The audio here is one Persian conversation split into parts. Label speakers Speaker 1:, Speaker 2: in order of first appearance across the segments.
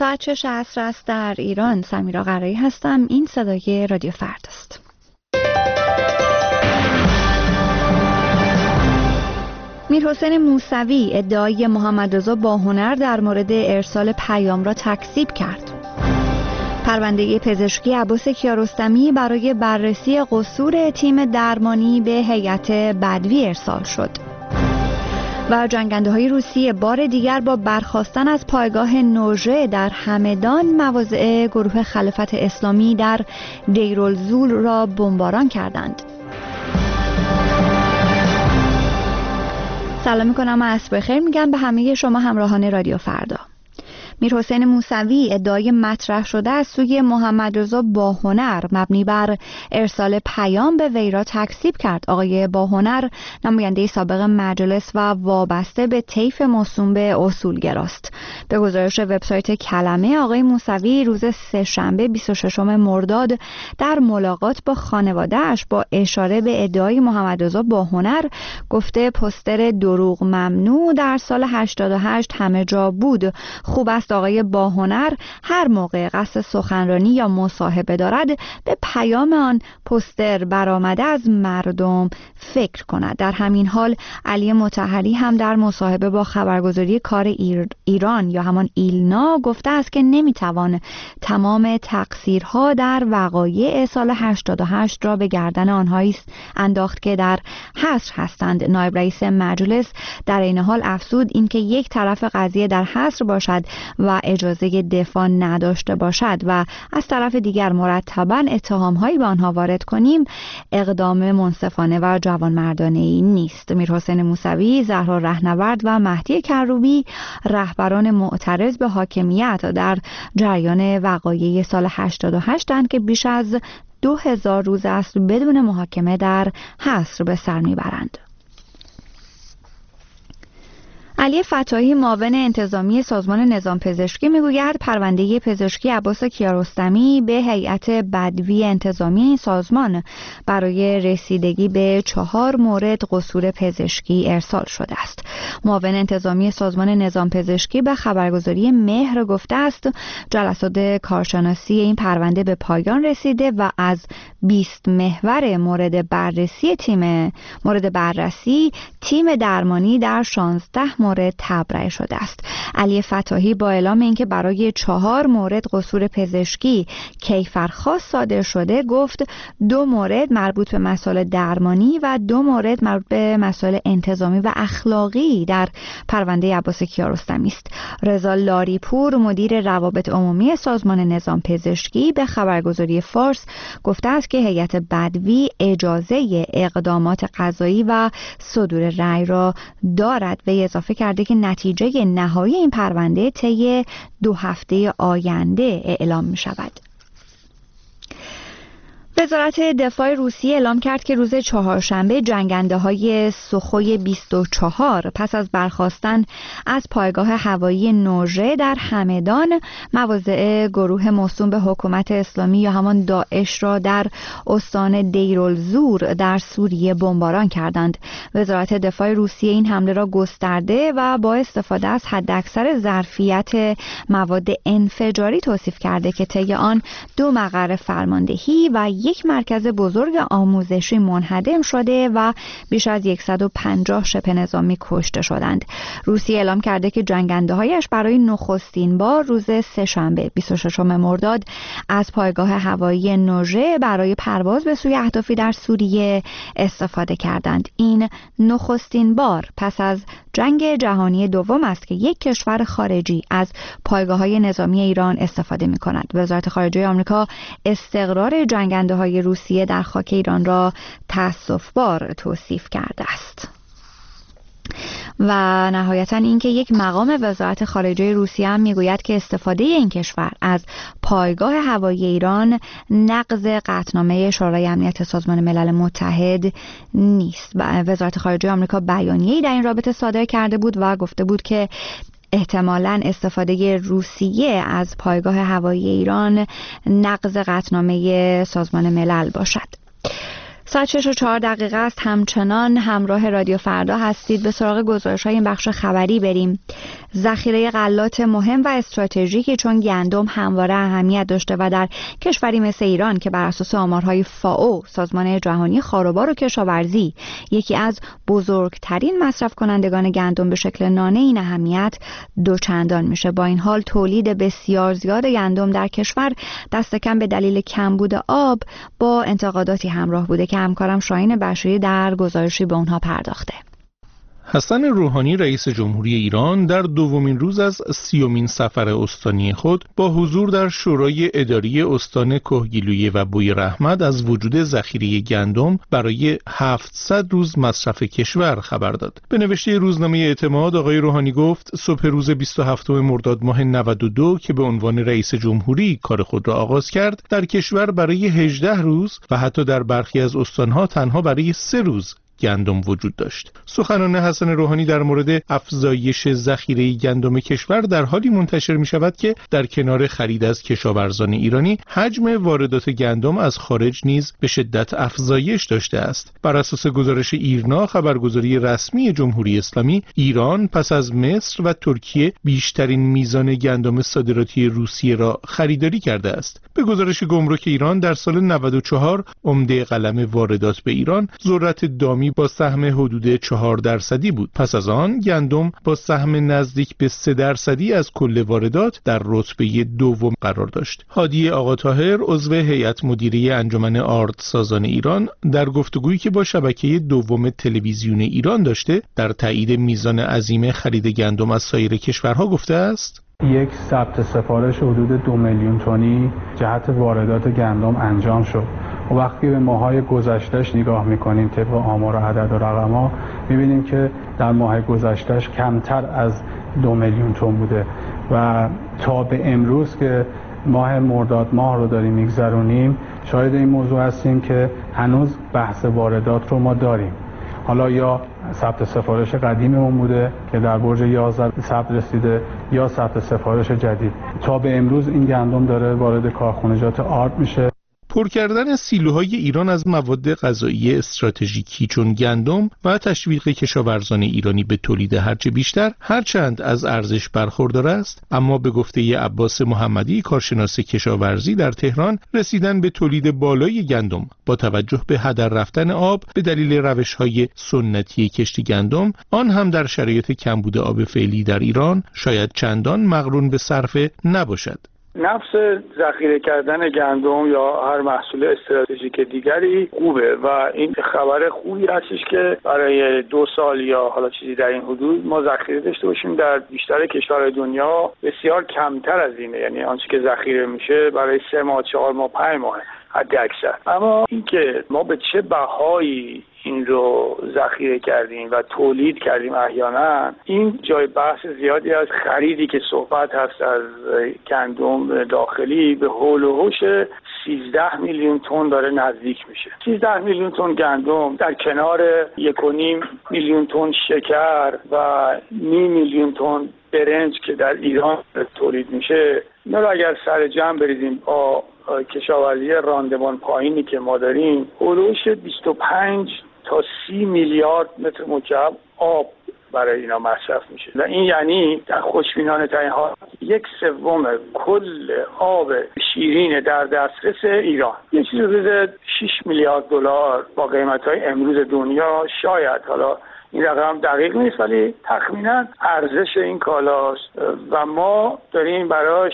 Speaker 1: ساعت 6 عصر است در ایران. سمیرا قرایی هستم. این صدای رادیو فردا است. میرحسین موسوی ادعای محمدرضا باهنر در مورد ارسال پیام را تکذیب کرد. پرونده پزشکی عباس کیارستمی برای بررسی قصور تیم درمانی به هیئت بدوی ارسال شد. و جنگنده‌های روسیه بار دیگر با برخاستن از پایگاه نوژه در همدان مواضع گروه خلافت اسلامی در دیرالزور را بمباران کردند. سلام میکنم و عصر بخیر میگم به همه شما همراهان رادیو فردا. میرحسین موسوی ادعای مطرح شده از سوی محمدرضا باهنر مبنی بر ارسال پیام به وی را تکذیب کرد. آقای باهنر نماینده سابق مجلس و وابسته به طیف موسوم به اصولگراست. به گزارش وبسایت کلمه، آقای موسوی روز سه‌شنبه 26 مرداد در ملاقات با خانواده‌اش با اشاره به ادعای محمدرضا باهنر گفته پوستر دروغ ممنوع در سال 88 همه جا بود. خوب است آقای باهنر هر موقع قصد سخنرانی یا مصاحبه دارد به پیام آن پوستر برآمده از مردم فکر کند. در همین حال علی مطهری هم در مصاحبه با خبرگزاری کار ایران یا همان ایلنا گفته است که نمیتوان تمام تقصیرها در وقایع سال 88 را به گردن آنهایی انداخت که در حصر هستند. نایب رئیس مجلس در این حال افزود اینکه یک طرف قضیه در حصر باشد و اجازه دفاع نداشته باشد و از طرف دیگر مرتباً اتهام‌هایی به آنها وارد کنیم اقدام منصفانه و جوانمردانه‌ای نیست. میرحسین موسوی، زهرا رهنورد و مهدی کروبی رهبران معترض به حاکمیت در جریان وقایع سال 88 اند که بیش از 2000 روز است بدون محاکمه در حصر به سر میبرند. علی فتاحی معاون انتظامی سازمان نظام پزشکی میگوید پرونده پزشکی عباس کیارستمی به هیئت بدوی انتظامی این سازمان برای رسیدگی به 4 مورد قصور پزشکی ارسال شده است. معاون انتظامی سازمان نظام پزشکی به خبرگزاری مهر گفته است جلسات کارشناسی این پرونده به پایان رسیده و از 20 محور مورد بررسی تیم درمانی در 16 مورد تبرئه شده است. علی فتاحی با اعلام اینکه برای 4 مورد قصور پزشکی کیفرخواست صادر شده گفت 2 مورد مربوط به مسائل درمانی و 2 مورد مربوط به مسائل انتظامی و اخلاقی در پرونده عباس کیارستمی است. رضا لاریپور مدیر روابط عمومی سازمان نظام پزشکی به خبرگزاری فارس گفته است که هیئت بدوی اجازه اقدامات قضایی و صدور رأی را دارد و اضافه کرده که نتیجه نهایی این پرونده طی 2 هفته آینده اعلام می شود. وزارت دفاع روسیه اعلام کرد که روز چهارشنبه جنگنده‌های سوخوی 24 پس از برخاستن از پایگاه هوایی نوژه در همدان مواضع گروه موسوم به حکومت اسلامی یا همان داعش را در استان دیرالزور در سوریه بمباران کردند. وزارت دفاع روسیه این حمله را گسترده و با استفاده از حداکثر ظرفیت مواد انفجاری توصیف کرده که طی آن 2 مقر فرماندهی و یک مرکز بزرگ آموزشی منهدم شده و بیش از 150 شبه نظامی کشته شدند. روسیه اعلام کرده که جنگنده‌هایش برای نخستین بار روز سه‌شنبه 26 مرداد از پایگاه هوایی نوژه برای پرواز به سوی اهدافی در سوریه استفاده کردند. این نخستین بار پس از جنگ جهانی دوم است که یک کشور خارجی از پایگاه‌های نظامی ایران استفاده می‌کند. وزارت خارجه آمریکا استقرار جنگنده‌های روسیه در خاک ایران را تأسف‌بار توصیف کرده است. و نهایتاً اینکه یک مقام وزارت خارجه روسیه هم میگوید که استفاده این کشور از پایگاه هوایی ایران نقض قطعنامه شورای امنیت سازمان ملل متحد نیست. وزارت خارجه آمریکا بیانیه‌ای در این رابطه صادر کرده بود و گفته بود که احتمالاً استفاده روسیه از پایگاه هوایی ایران نقض قطعنامه سازمان ملل باشد. ساعت 6:04 است. همچنان همراه رادیو فردا هستید. به سراغ گزارش‌های این بخش خبری بریم. ذخیره غلات مهم و استراتژیکی، چون گندم همواره اهمیت داشته و در کشوری مثل ایران که بر اساس آمارهای فائو، سازمان جهانی خاروبار و کشاورزی، یکی از بزرگترین مصرف کنندگان گندم به شکل نانه، این اهمیت دوچندان میشه. با این حال تولید بسیار زیاد گندم در کشور دست کم به دلیل کمبود آب با انتقاداتی همراه بوده که همکارم شاهین بشیری در گزارشی به اونها پرداخته.
Speaker 2: حسن روحانی رئیس جمهوری ایران در دومین روز از 30مین سفر استانی خود با حضور در شورای اداری استان کهگیلویه و بویراحمد از وجود ذخیره گندم برای 700 روز مصرف کشور خبر داد. به نوشته روزنامه اعتماد آقای روحانی گفت صبح روز 27 مرداد ماه 92 که به عنوان رئیس جمهوری کار خود را آغاز کرد، در کشور برای 18 روز و حتی در برخی از استانها تنها برای 3 روز گندم وجود داشت. سخنان حسن روحانی در مورد افزایش ذخیره گندم کشور در حالی منتشر می شود که در کنار خرید از کشاورزان ایرانی، حجم واردات گندم از خارج نیز به شدت افزایش داشته است. بر اساس گزارش ایرنا، خبرگزاری رسمی جمهوری اسلامی، ایران پس از مصر و ترکیه بیشترین میزان گندم صادراتی روسیه را خریداری کرده است. به گزارش گمرک ایران در سال 94 عمده قلم واردات به ایران ذرت دامی با سهم حدود 4% بود. پس از آن گندم با سهم نزدیک به 3% از کل واردات در رتبه دوم قرار داشت. هادی آقاطاهر عضو هیئت مدیره انجمن آردسازان ایران در گفتگویی که با شبکه دوم تلویزیون ایران داشته در تایید میزان عظیم خرید گندم از سایر کشورها گفته است:
Speaker 3: یک ثبت سفارش حدود 2 میلیون تنی جهت واردات گندم انجام شد. و وقتی به ماهای گذشتهش نگاه میکنیم طبق آمار و عدد و رقم‌ها، میبینیم که در ماه گذشتهش کمتر از 2 میلیون تن بوده و تا به امروز که ماه مرداد ماه رو داریم میگذرونیم شاهد این موضوع هستیم که هنوز بحث واردات رو ما داریم. حالا یا ثبت سفارش قدیممون بوده که در برج 11 ثبت رسیده یا ثبت سفارش جدید. تا به امروز این گندم داره وارد کارخانجات آرد میشه.
Speaker 2: پر کردن سیلوهای ایران از مواد غذایی استراتژیکی چون گندم و تشویق کشاورزان ایرانی به تولید هرچه بیشتر، هرچند از ارزش برخوردار است، اما به گفته عباس محمدی، کارشناس کشاورزی در تهران، رسیدن به تولید بالای گندم با توجه به هدر رفتن آب به دلیل روش‌های سنتی کشت گندم، آن هم در شرایط کمبود آب فعلی در ایران، شاید چندان مقرون به صرفه نباشد.
Speaker 4: نفس ذخیره کردن گندم یا هر محصول استراتژیک دیگری خوبه و این خبر خوبی هستش که برای 2 سال یا حالا چیزی در این حدود ما ذخیره داشته باشیم. در بیشتر کشورهای دنیا بسیار کمتر از اینه، یعنی آنچه که ذخیره میشه برای 3 ماه 4 ماه 5 ماه حد اکثر. اما اینکه ما به چه بهایی این رو ذخیره کردیم و تولید کردیم احیانا، این جای بحث زیادی از خریدی که صحبت هست از گندم داخلی به حول و حوش 13 میلیون تن داره نزدیک میشه. 13 میلیون تن گندم در کنار 1.5 میلیون تن شکر و 0.5 میلیون تن برنج که در ایران تولید میشه، اینا رو اگر سر جمع بریزیم با کشاورزی راندمان پایینی که ما داریم، حدود 25 تا 30 میلیارد متر مکعب آب برای اینا مصرف میشه و این یعنی در خوشبینانه ترین حال 1/3 کل آب شیرین در دسترس ایران. یه چیزی حدود 6 میلیارد دلار با قیمت‌های امروز دنیا، شاید حالا این رقم دقیق نیست ولی تخمینا ارزش این کالاست و ما داریم براش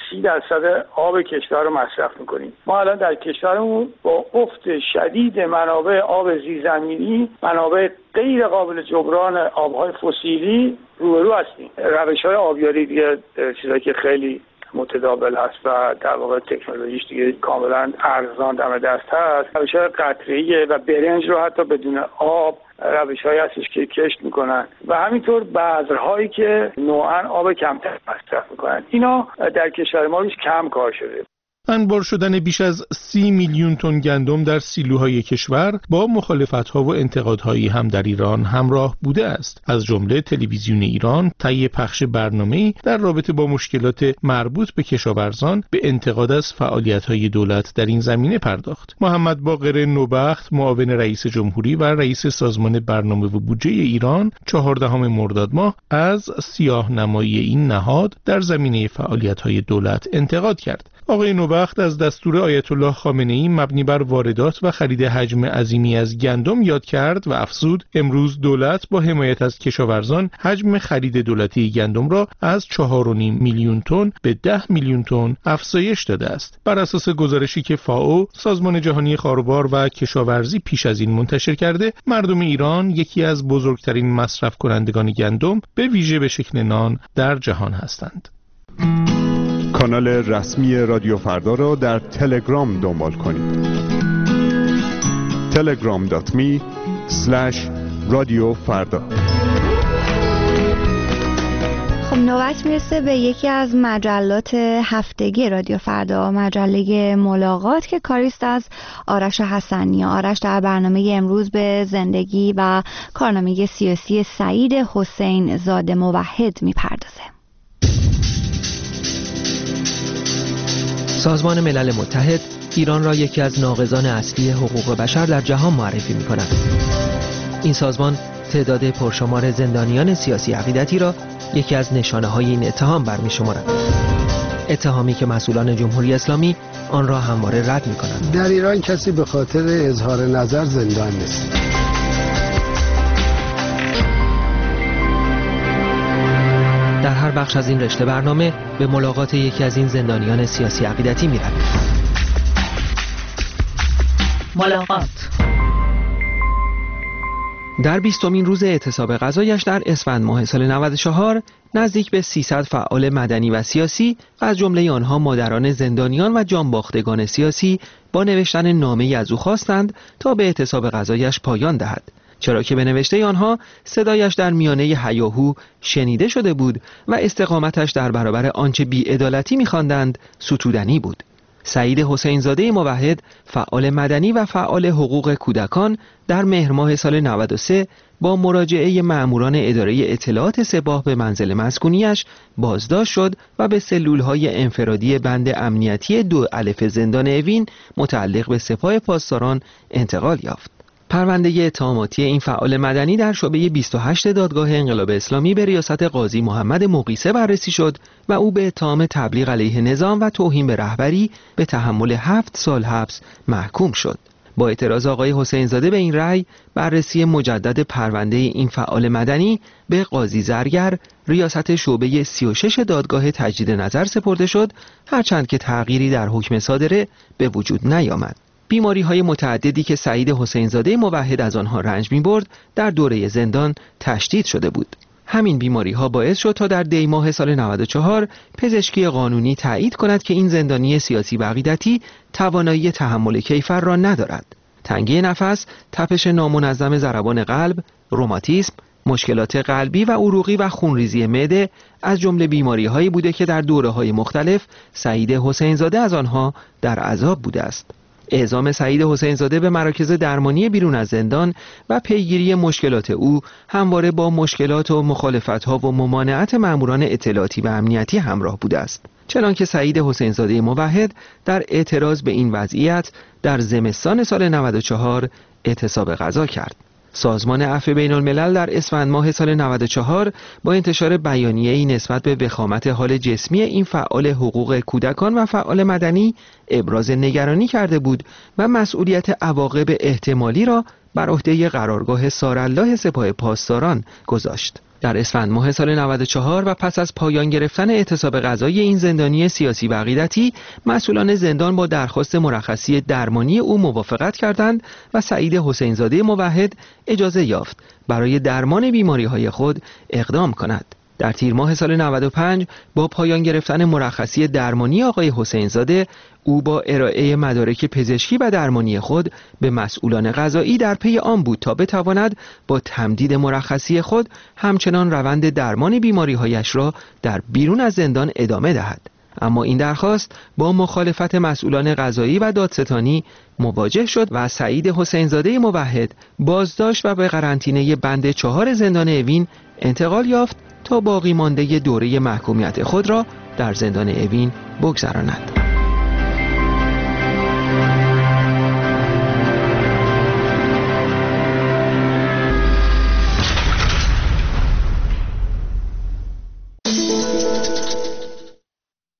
Speaker 4: 30% آب کشور رو مصرف میکنیم. ما الان در کشورمون با افت شدید منابع آب زیرزمینی، منابع غیر قابل جبران آبهای فسیلی روبرو هستیم. روش‌های آبیاری دیگه چیزایی که خیلی متداول هست و در واقع تکنولوژیش دیگه کاملا ارزان دم دست هست. روش‌های قطره‌ای و برنج رو حتی بدون آب روش‌هایی هستش که کشت میکنن و همینطور بذرهایی که نوعاً آب کمتر مصرف میکنن. اینا در کشور ما روش کم کار شده.
Speaker 2: انبار شدن بیش از 30 میلیون تن گندم در سیلوهای کشور با مخالفت‌ها و انتقادهایی هم در ایران همراه بوده است. از جمله تلویزیون ایران طی پخش برنامه‌ای در رابطه با مشکلات مربوط به کشاورزان به انتقاد از فعالیت‌های دولت در این زمینه پرداخت. محمد باقر نوبخت، معاون رئیس جمهوری و رئیس سازمان برنامه و بودجه ایران، 14 مرداد ماه از سیاه‌نمایی این نهاد در زمینه فعالیت‌های دولت انتقاد کرد. آقای نوبخت از دستور آیت الله خامنه‌ای مبنی بر واردات و خرید حجم عظیمی از گندم یاد کرد و افزود امروز دولت با حمایت از کشاورزان حجم خرید دولتی گندم را از 4.5 میلیون تن به 10 میلیون تن افزایش داده است. بر اساس گزارشی که فائو، سازمان جهانی خاروبار و کشاورزی پیش از این منتشر کرده، مردم ایران یکی از بزرگترین مصرف کنندگان گندم به ویژه به شکل نان در جهان هستند.
Speaker 5: کانال رسمی رادیو فردا را در تلگرام دنبال کنید. telegram.me/رادیوفردا.
Speaker 1: خب نوبت میرسه به یکی از مجلات هفتگی رادیو فردا، مجله ملاقات که کاریست از آرش حسنی. آرش در برنامه امروز به زندگی و کارنامه سیاسی سعید حسین زاده موحد میپردازه.
Speaker 6: سازمان ملل متحد ایران را یکی از ناقضان اصلی حقوق بشر در جهان معرفی می‌کند. این سازمان تعداد پرشمار زندانیان سیاسی عقیدتی را یکی از نشانه‌های این اتهام برمی‌شمارد. اتهامی که مسئولان جمهوری اسلامی آن را همواره رد می‌کنند.
Speaker 7: در ایران کسی به خاطر اظهار نظر زندان نیست.
Speaker 6: در هر بخش از این رشته برنامه به ملاقات یکی از این زندانیان سیاسی عقیدتی می‌رویم.
Speaker 8: ملاقات.
Speaker 6: در 20مین روز اعتصاب غذایش در اسفند ماه سال 94 نزدیک به 300 فعال مدنی و سیاسی از جمله آنها مادران زندانیان و جانباختگان سیاسی با نوشتن نامه‌ای از او خواستند تا به اعتصاب غذایش پایان دهد، چرا که به نوشته آنها صدایش در میانه هیاهو شنیده شده بود و استقامتش در برابر آنچه بی‌عدالتی می‌خواندند ستودنی بود. سعید حسین زاده موحد، فعال مدنی و فعال حقوق کودکان، در مهر ماه سال 93 با مراجعه مأموران اداره اطلاعات سپاه به منزل مسکونیش بازداشت شد و به سلول‌های انفرادی بند امنیتی 2 الف زندان اوین متعلق به سپاه پاسداران انتقال یافت. پرونده اتهاماتی این فعال مدنی در شعبه 28 دادگاه انقلاب اسلامی به ریاست قاضی محمد مقیسه بررسی شد و او به اتهام تبلیغ علیه نظام و توهین به رهبری به تحمل 7 سال حبس محکوم شد. با اعتراض آقای حسین زاده به این رأی، بررسی مجدد پرونده این فعال مدنی به قاضی زرگر ریاست شعبه 36 دادگاه تجدید نظر سپرده شد، هرچند که تغییری در حکم صادره به وجود نیامد. بیماری‌های متعددی که سعید حسین زاده موحد از آنها رنج می‌برد در دوره زندان تشدید شده بود. همین بیماری‌ها باعث شد تا در دی ماه سال 94 پزشکی قانونی تایید کند که این زندانی سیاسی و عقیدتی توانایی تحمل کیفر را ندارد. تنگی نفس، تپش نامنظم ضربان قلب، روماتیسم، مشکلات قلبی و عروقی و خونریزی معده از جمله بیماری‌هایی بوده که در دوره‌های مختلف سعید حسین زاده از آنها در عذاب بوده است. اعزام سعید حسین زاده به مراکز درمانی بیرون از زندان و پیگیری مشکلات او همواره با مشکلات و مخالفت‌ها و ممانعت ماموران اطلاعاتی و امنیتی همراه بوده است. چنانکه سعید حسین زاده موحد در اعتراض به این وضعیت در زمستان سال 94 اعتصاب غذا کرد. سازمان عفو بین الملل در اسفند ماه سال 94 با انتشار بیانیه‌ای نسبت به وخامت حال جسمی این فعال حقوق کودکان و فعال مدنی ابراز نگرانی کرده بود و مسئولیت عواقب احتمالی را بر عهده قرارگاه سارالله سپاه پاسداران گذاشت. در اسفند ماه سال 94 و پس از پایان گرفتن اعتصاب غذایی این زندانی سیاسی و عقیدتی، مسئولان زندان با درخواست مرخصی درمانی او موافقت کردند و سعید حسین زاده موحد اجازه یافت برای درمان بیماری‌های خود اقدام کند. در تیر ماه سال 95 با پایان گرفتن مرخصی درمانی آقای حسین زاده، او با ارائه مدارک پزشکی و درمانی خود به مسئولان قضایی در پی آن بود تا بتواند با تمدید مرخصی خود همچنان روند درمان بیماری‌هایش را در بیرون از زندان ادامه دهد. اما این درخواست با مخالفت مسئولان قضایی و دادستانی مواجه شد و سعید حسینزاده موحد بازداشت و به قرنطینه بند 4 زندان اوین انتقال یافت تا باقی مانده دوره محکومیت خود را در زندان اوین بگذراند.